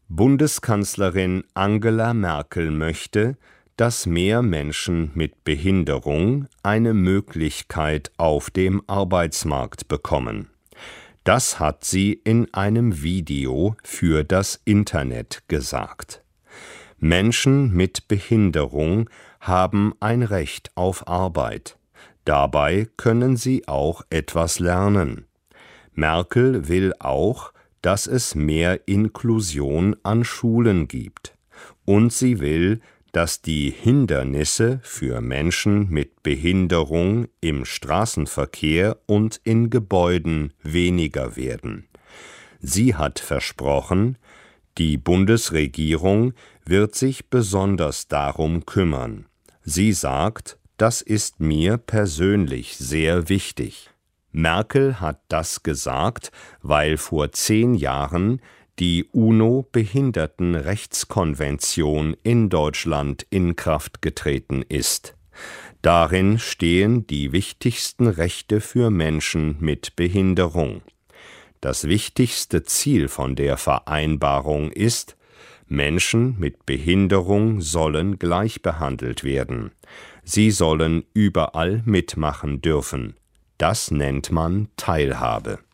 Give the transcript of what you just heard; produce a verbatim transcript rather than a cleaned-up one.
Bundeskanzlerin Angela Merkel möchte, dass mehr Menschen mit Behinderung eine Möglichkeit auf dem Arbeitsmarkt bekommen. Das hat sie in einem Video für das Internet gesagt. Menschen mit Behinderung haben ein Recht auf Arbeit. Dabei können sie auch etwas lernen. Merkel will auch, dass es mehr Inklusion an Schulen gibt. Und sie will, dass die Hindernisse für Menschen mit Behinderung im Straßenverkehr und in Gebäuden weniger werden. Sie hat versprochen, die Bundesregierung wird sich besonders darum kümmern. Sie sagt, das ist mir persönlich sehr wichtig. Merkel hat das gesagt, weil vor zehn Jahren die UNO-Behindertenrechtskonvention in Deutschland in Kraft getreten ist. Darin stehen die wichtigsten Rechte für Menschen mit Behinderung. Das wichtigste Ziel von der Vereinbarung ist, Menschen mit Behinderung sollen gleichbehandelt werden. Sie sollen überall mitmachen dürfen. Das nennt man Teilhabe.